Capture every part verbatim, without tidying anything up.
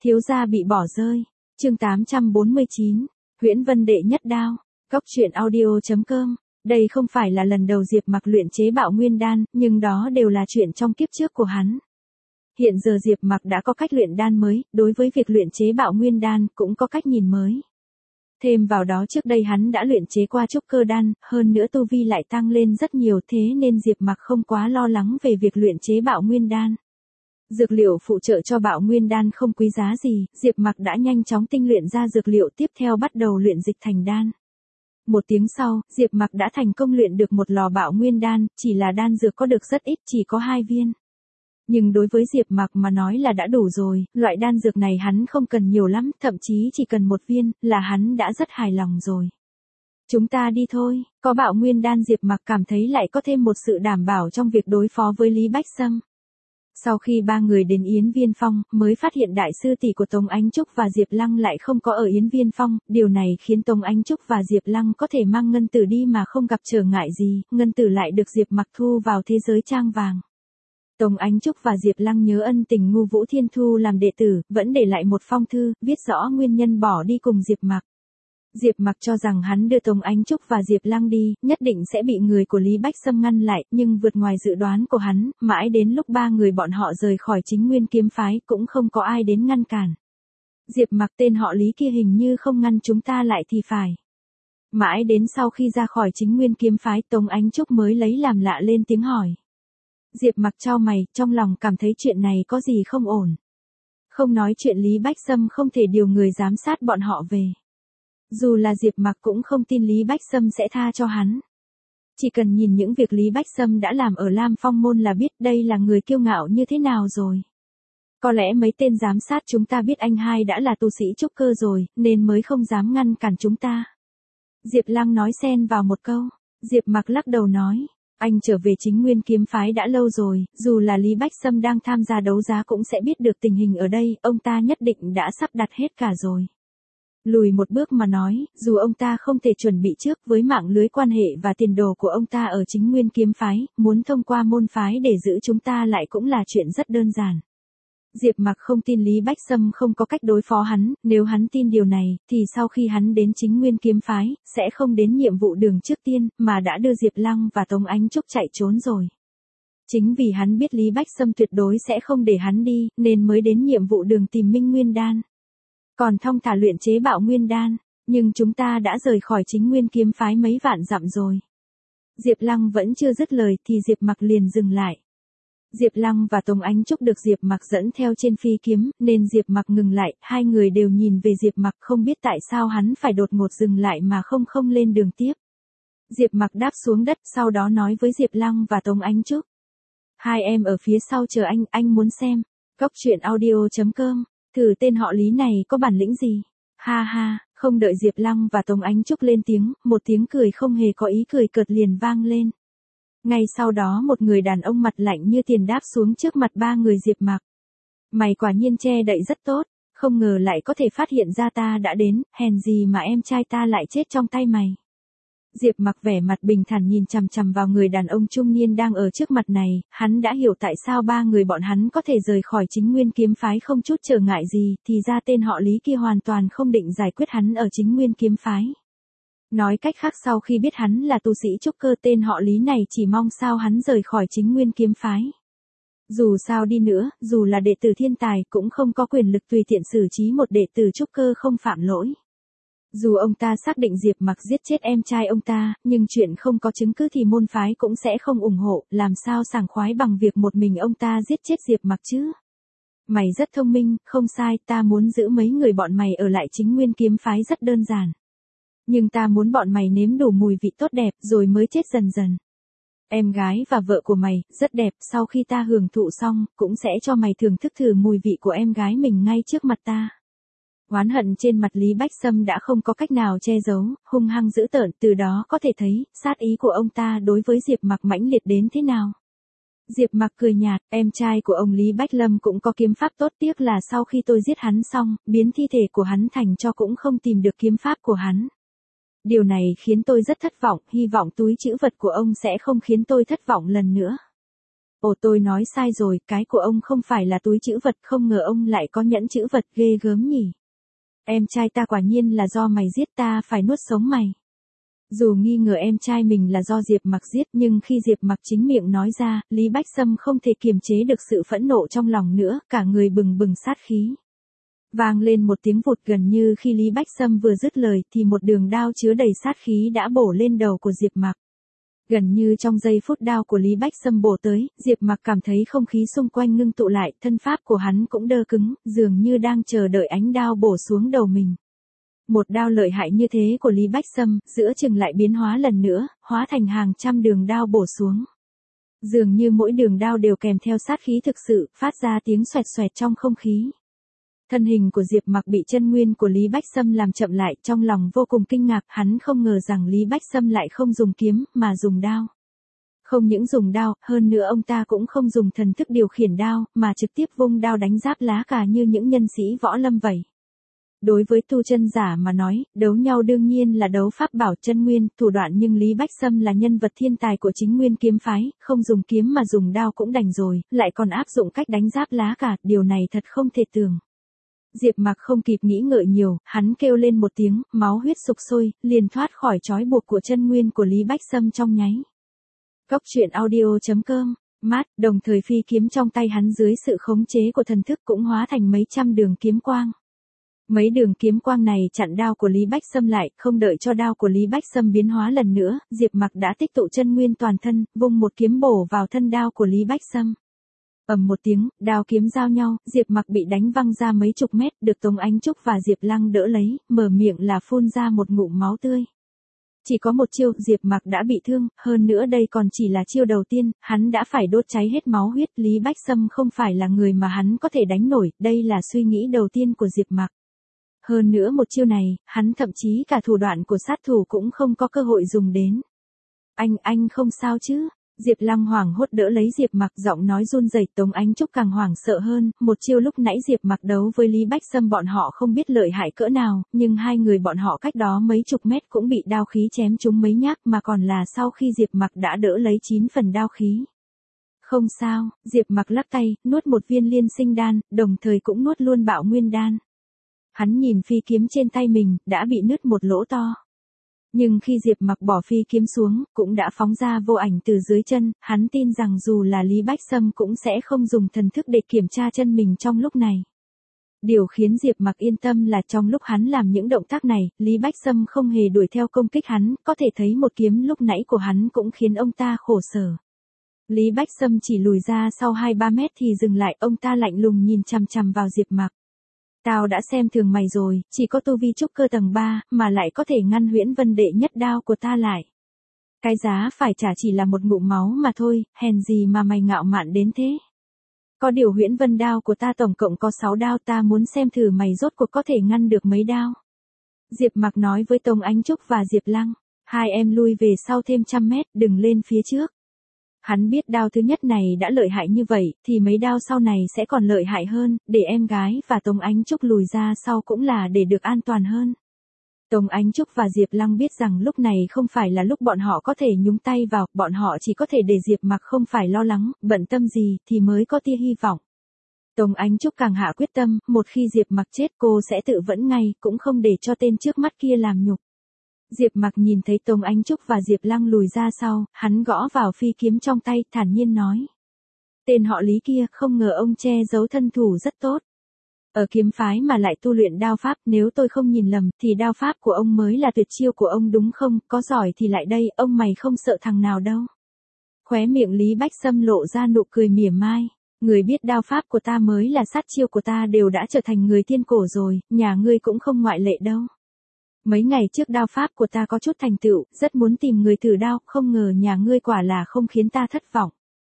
Thiếu gia bị bỏ rơi. Chương tám trăm bốn mươi chín. Huyễn Vân đệ nhất đao. Cốc truyện audio chấm com. Đây không phải là lần đầu Diệp Mặc luyện chế Bạo Nguyên đan, nhưng đó đều là chuyện trong kiếp trước của hắn. Hiện giờ Diệp Mặc đã có cách luyện đan mới, đối với việc luyện chế Bạo Nguyên đan cũng có cách nhìn mới. Thêm vào đó trước đây hắn đã luyện chế qua trúc cơ đan, hơn nữa tu vi lại tăng lên rất nhiều, thế nên Diệp Mặc không quá lo lắng về việc luyện chế Bạo Nguyên đan. Dược liệu phụ trợ cho Bạo Nguyên đan không quý giá gì, Diệp Mặc đã nhanh chóng tinh luyện ra dược liệu, tiếp theo bắt đầu luyện dịch thành đan. Một tiếng sau, Diệp Mặc đã thành công luyện được một lò Bạo Nguyên đan, chỉ là đan dược có được rất ít, chỉ có hai viên. Nhưng đối với Diệp Mặc mà nói là đã đủ rồi, loại đan dược này hắn không cần nhiều lắm, thậm chí chỉ cần một viên, là hắn đã rất hài lòng rồi. Chúng ta đi thôi, có Bạo Nguyên đan Diệp Mặc cảm thấy lại có thêm một sự đảm bảo trong việc đối phó với Lý Bách Sâm. Sau khi ba người đến Yến Viên Phong, mới phát hiện đại sư tỷ của Tống Ánh Trúc và Diệp Lăng lại không có ở Yến Viên Phong, điều này khiến Tống Ánh Trúc và Diệp Lăng có thể mang ngân tử đi mà không gặp trở ngại gì, ngân tử lại được Diệp Mặc thu vào thế giới trang vàng. Tống Ánh Trúc và Diệp Lăng nhớ ân tình Ngu Vũ Thiên thu làm đệ tử, vẫn để lại một phong thư, viết rõ nguyên nhân bỏ đi cùng Diệp Mặc. Diệp Mặc cho rằng hắn đưa Tống Ánh Trúc và Diệp Lăng đi, nhất định sẽ bị người của Lý Bách Sâm ngăn lại, nhưng vượt ngoài dự đoán của hắn, mãi đến lúc ba người bọn họ rời khỏi Chính Nguyên kiếm phái cũng không có ai đến ngăn cản. Diệp Mặc tên họ Lý kia hình như không ngăn chúng ta lại thì phải. Mãi đến sau khi ra khỏi Chính Nguyên kiếm phái, Tống Ánh Trúc mới lấy làm lạ lên tiếng hỏi. Diệp Mặc chau mày, trong lòng cảm thấy chuyện này có gì không ổn. Không nói chuyện Lý Bách Sâm không thể điều người giám sát bọn họ về. Dù là Diệp Mặc cũng không tin Lý Bách Sâm sẽ tha cho hắn. Chỉ cần nhìn những việc Lý Bách Sâm đã làm ở Lam Phong Môn là biết đây là người kiêu ngạo như thế nào rồi. Có lẽ mấy tên giám sát chúng ta biết anh hai đã là tu sĩ trúc cơ rồi, nên mới không dám ngăn cản chúng ta. Diệp Lăng nói xen vào một câu. Diệp Mặc lắc đầu nói. Anh trở về Chính Nguyên kiếm phái đã lâu rồi, dù là Lý Bách Sâm đang tham gia đấu giá cũng sẽ biết được tình hình ở đây, ông ta nhất định đã sắp đặt hết cả rồi. Lùi một bước mà nói, dù ông ta không thể chuẩn bị trước với mạng lưới quan hệ và tiền đồ của ông ta ở Chính Nguyên kiếm phái, muốn thông qua môn phái để giữ chúng ta lại cũng là chuyện rất đơn giản. Diệp Mặc không tin Lý Bách Sâm không có cách đối phó hắn, nếu hắn tin điều này, thì sau khi hắn đến Chính Nguyên kiếm phái, sẽ không đến nhiệm vụ đường trước tiên, mà đã đưa Diệp Lăng và Tống Ánh Trúc chạy trốn rồi. Chính vì hắn biết Lý Bách Sâm tuyệt đối sẽ không để hắn đi, nên mới đến nhiệm vụ đường tìm Minh Nguyên đan. Còn thong thả luyện chế Bạo Nguyên đan, nhưng chúng ta đã rời khỏi Chính Nguyên kiếm phái mấy vạn dặm rồi. Diệp Lăng vẫn chưa dứt lời thì Diệp Mặc liền dừng lại. Diệp Lăng và Tống Ánh Trúc được Diệp Mặc dẫn theo trên phi kiếm, nên Diệp Mặc ngừng lại, hai người đều nhìn về Diệp Mặc, không biết tại sao hắn phải đột ngột dừng lại mà không không lên đường tiếp. Diệp Mặc đáp xuống đất, sau đó nói với Diệp Lăng và Tống Ánh Trúc. Hai em ở phía sau chờ anh, anh muốn xem. Cốc truyện audio chấm com. Thử tên họ Lý này có bản lĩnh gì? Ha ha, không đợi Diệp Lăng và Tống Ánh Trúc lên tiếng, một tiếng cười không hề có ý cười cợt liền vang lên. Ngay sau đó một người đàn ông mặt lạnh như tiền đáp xuống trước mặt ba người Diệp Mặc. Mày quả nhiên che đậy rất tốt, không ngờ lại có thể phát hiện ra ta đã đến, hèn gì mà em trai ta lại chết trong tay mày. Diệp Mặc vẻ mặt bình thản nhìn chằm chằm vào người đàn ông trung niên đang ở trước mặt này, hắn đã hiểu tại sao ba người bọn hắn có thể rời khỏi Chính Nguyên kiếm phái không chút trở ngại gì, thì ra tên họ Lý kia hoàn toàn không định giải quyết hắn ở Chính Nguyên kiếm phái. Nói cách khác, sau khi biết hắn là tu sĩ trúc cơ, tên họ Lý này chỉ mong sao hắn rời khỏi Chính Nguyên kiếm phái. Dù sao đi nữa, dù là đệ tử thiên tài cũng không có quyền lực tùy tiện xử trí một đệ tử trúc cơ không phạm lỗi. Dù ông ta xác định Diệp Mặc giết chết em trai ông ta, nhưng chuyện không có chứng cứ thì môn phái cũng sẽ không ủng hộ, làm sao sảng khoái bằng việc một mình ông ta giết chết Diệp Mặc chứ. Mày rất thông minh, không sai, ta muốn giữ mấy người bọn mày ở lại Chính Nguyên kiếm phái rất đơn giản. Nhưng ta muốn bọn mày nếm đủ mùi vị tốt đẹp rồi mới chết dần dần. Em gái và vợ của mày, rất đẹp, sau khi ta hưởng thụ xong, cũng sẽ cho mày thưởng thức thử mùi vị của em gái mình ngay trước mặt ta. Oán hận trên mặt Lý Bách Sâm đã không có cách nào che giấu, hung hăng dữ tợn, từ đó có thể thấy, sát ý của ông ta đối với Diệp Mặc mãnh liệt đến thế nào. Diệp Mặc cười nhạt, em trai của ông Lý Bách Lâm cũng có kiếm pháp tốt, tiếc là sau khi tôi giết hắn xong, biến thi thể của hắn thành tro cũng không tìm được kiếm pháp của hắn. Điều này khiến tôi rất thất vọng, hy vọng túi trữ vật của ông sẽ không khiến tôi thất vọng lần nữa. Ồ tôi nói sai rồi, cái của ông không phải là túi trữ vật, không ngờ ông lại có nhẫn trữ vật, ghê gớm nhỉ. Em trai ta quả nhiên là do mày giết, ta phải nuốt sống mày. Dù nghi ngờ em trai mình là do Diệp Mặc giết, nhưng khi Diệp Mặc chính miệng nói ra, Lý Bách Sâm không thể kiềm chế được sự phẫn nộ trong lòng nữa, cả người bừng bừng sát khí. Vang lên một tiếng vụt, gần như khi Lý Bách Sâm vừa dứt lời thì một đường đao chứa đầy sát khí đã bổ lên đầu của Diệp Mặc. Gần như trong giây phút đao của Lý Bách Sâm bổ tới, Diệp Mặc cảm thấy không khí xung quanh ngưng tụ lại, thân pháp của hắn cũng đơ cứng, dường như đang chờ đợi ánh đao bổ xuống đầu mình. Một đao lợi hại như thế của Lý Bách Sâm, giữa chừng lại biến hóa lần nữa, hóa thành hàng trăm đường đao bổ xuống. Dường như mỗi đường đao đều kèm theo sát khí thực sự, phát ra tiếng xoẹt xoẹt trong không khí. Thân hình của Diệp Mặc bị chân nguyên của Lý Bách Sâm làm chậm lại, trong lòng vô cùng kinh ngạc, hắn không ngờ rằng Lý Bách Sâm lại không dùng kiếm, mà dùng đao. Không những dùng đao, hơn nữa ông ta cũng không dùng thần thức điều khiển đao, mà trực tiếp vung đao đánh giáp lá cà như những nhân sĩ võ lâm vậy. Đối với tu chân giả mà nói, đấu nhau đương nhiên là đấu pháp bảo chân nguyên, thủ đoạn, nhưng Lý Bách Sâm là nhân vật thiên tài của chính nguyên kiếm phái, không dùng kiếm mà dùng đao cũng đành rồi, lại còn áp dụng cách đánh giáp lá cà, điều này thật không thể tưởng. Diệp Mặc không kịp nghĩ ngợi nhiều, hắn kêu lên một tiếng, máu huyết sục sôi, liền thoát khỏi trói buộc của chân nguyên của Lý Bách Sâm trong nháy. Cốc truyện audio chấm com, mát, đồng thời phi kiếm trong tay hắn dưới sự khống chế của thần thức cũng hóa thành mấy trăm đường kiếm quang. Mấy đường kiếm quang này chặn đao của Lý Bách Sâm lại, không đợi cho đao của Lý Bách Sâm biến hóa lần nữa, Diệp Mặc đã tích tụ chân nguyên toàn thân, vung một kiếm bổ vào thân đao của Lý Bách Sâm. Ầm một tiếng, đao kiếm giao nhau, Diệp Mặc bị đánh văng ra mấy chục mét, được Tống Ánh Trúc và Diệp Lăng đỡ lấy, mở miệng là phun ra một ngụm máu tươi. Chỉ có một chiêu, Diệp Mặc đã bị thương, hơn nữa đây còn chỉ là chiêu đầu tiên, hắn đã phải đốt cháy hết máu huyết, Lý Bách Sâm không phải là người mà hắn có thể đánh nổi, đây là suy nghĩ đầu tiên của Diệp Mặc. Hơn nữa một chiêu này, hắn thậm chí cả thủ đoạn của sát thủ cũng không có cơ hội dùng đến. Anh, anh không sao chứ? Diệp Lăng hoảng hốt đỡ lấy Diệp Mặc, giọng nói run rẩy. Tống Ánh Trúc càng hoảng sợ hơn, một chiêu lúc nãy Diệp Mặc đấu với Lý Bách Sâm bọn họ không biết lợi hại cỡ nào, nhưng hai người bọn họ cách đó mấy chục mét cũng bị đao khí chém trúng mấy nhát, mà còn là sau khi Diệp Mặc đã đỡ lấy chín phần đao khí. Không sao, Diệp Mặc lắc tay, nuốt một viên liên sinh đan, đồng thời cũng nuốt luôn bạo nguyên đan. Hắn nhìn phi kiếm trên tay mình, đã bị nứt một lỗ to. Nhưng khi Diệp Mặc bỏ phi kiếm xuống, cũng đã phóng ra vô ảnh từ dưới chân, hắn tin rằng dù là Lý Bách Sâm cũng sẽ không dùng thần thức để kiểm tra chân mình trong lúc này. Điều khiến Diệp Mặc yên tâm là trong lúc hắn làm những động tác này, Lý Bách Sâm không hề đuổi theo công kích hắn, có thể thấy một kiếm lúc nãy của hắn cũng khiến ông ta khổ sở. Lý Bách Sâm chỉ lùi ra sau hai ba mét thì dừng lại, ông ta lạnh lùng nhìn chằm chằm vào Diệp Mặc. Tao đã xem thường mày rồi, chỉ có tu vi trúc cơ tầng ba, mà lại có thể ngăn Huyễn Vân đệ nhất đao của ta lại. Cái giá phải trả chỉ là một ngụm máu mà thôi, hèn gì mà mày ngạo mạn đến thế. Có điều Huyễn Vân đao của ta tổng cộng có sáu đao, ta muốn xem thử mày rốt cuộc có thể ngăn được mấy đao. Diệp Mặc nói với Tống Ánh Trúc và Diệp Lăng, hai em lui về sau thêm trăm mét, đừng lên phía trước. Hắn biết đao thứ nhất này đã lợi hại như vậy, thì mấy đao sau này sẽ còn lợi hại hơn, để em gái và Tống Ánh Trúc lùi ra sau cũng là để được an toàn hơn. Tống Ánh Trúc và Diệp Lăng biết rằng lúc này không phải là lúc bọn họ có thể nhúng tay vào, bọn họ chỉ có thể để Diệp Mặc không phải lo lắng, bận tâm gì thì mới có tia hy vọng. Tống Ánh Trúc càng hạ quyết tâm, một khi Diệp Mặc chết cô sẽ tự vẫn ngay, cũng không để cho tên trước mắt kia làm nhục. Diệp Mặc nhìn thấy Tống Ánh Trúc và Diệp Lăng lùi ra sau, hắn gõ vào phi kiếm trong tay, thản nhiên nói. Tên họ Lý kia, không ngờ ông che giấu thân thủ rất tốt. Ở kiếm phái mà lại tu luyện đao pháp, nếu tôi không nhìn lầm, thì đao pháp của ông mới là tuyệt chiêu của ông đúng không, có giỏi thì lại đây, ông mày không sợ thằng nào đâu. Khóe miệng Lý Bách Sâm lộ ra nụ cười mỉa mai. Người biết đao pháp của ta mới là sát chiêu của ta đều đã trở thành người thiên cổ rồi, nhà ngươi cũng không ngoại lệ đâu. Mấy ngày trước đao pháp của ta có chút thành tựu, rất muốn tìm người thử đao, không ngờ nhà ngươi quả là không khiến ta thất vọng.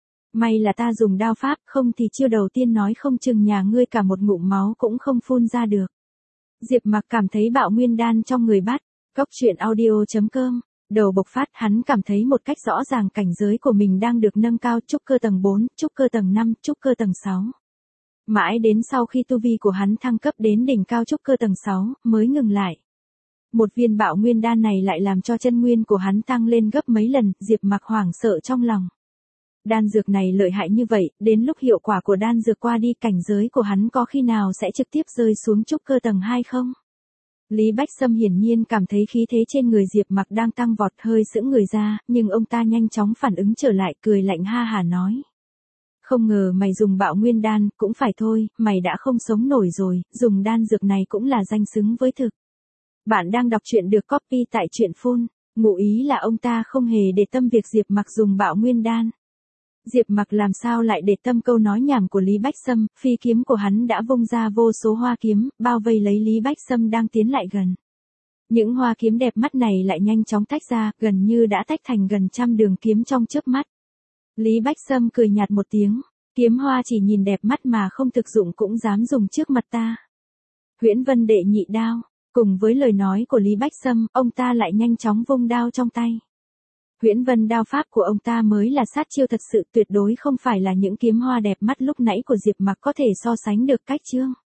May là ta dùng đao pháp, không thì chiêu đầu tiên nói không chừng nhà ngươi cả một ngụm máu cũng không phun ra được. Diệp Mặc cảm thấy bạo nguyên đan trong người bắt, cốc truyện audio chấm com, đầu bộc phát, hắn cảm thấy một cách rõ ràng cảnh giới của mình đang được nâng cao, trúc cơ tầng bốn, trúc cơ tầng năm, trúc cơ tầng sáu. Mãi đến sau khi tu vi của hắn thăng cấp đến đỉnh cao trúc cơ tầng sáu, mới ngừng lại. Một viên bạo nguyên đan này lại làm cho chân nguyên của hắn tăng lên gấp mấy lần, Diệp Mặc hoảng sợ trong lòng. Đan dược này lợi hại như vậy, đến lúc hiệu quả của đan dược qua đi cảnh giới của hắn có khi nào sẽ trực tiếp rơi xuống trúc cơ tầng hai không? Lý Bách Sâm hiển nhiên cảm thấy khí thế trên người Diệp Mặc đang tăng vọt, hơi sững người ra, nhưng ông ta nhanh chóng phản ứng trở lại, cười lạnh ha hả nói. Không ngờ mày dùng bạo nguyên đan, cũng phải thôi, mày đã không sống nổi rồi, dùng đan dược này cũng là danh xứng với thực. Bạn đang đọc truyện được copy tại truyện phun, ngụ ý là ông ta không hề để tâm việc Diệp Mặc dùng bạo nguyên đan. Diệp Mặc làm sao lại để tâm câu nói nhảm của Lý Bách Sâm, phi kiếm của hắn đã vung ra vô số hoa kiếm, bao vây lấy Lý Bách Sâm đang tiến lại gần. Những hoa kiếm đẹp mắt này lại nhanh chóng tách ra, gần như đã tách thành gần trăm đường kiếm trong chớp mắt. Lý Bách Sâm cười nhạt một tiếng, kiếm hoa chỉ nhìn đẹp mắt mà không thực dụng cũng dám dùng trước mặt ta. Huyễn Vân đệ nhị đao, cùng với lời nói của Lý Bách Sâm, ông ta lại nhanh chóng vung đao trong tay. Huyễn Vân đao pháp của ông ta mới là sát chiêu thật sự, tuyệt đối không phải là những kiếm hoa đẹp mắt lúc nãy của Diệp Mặc có thể so sánh được cách chương.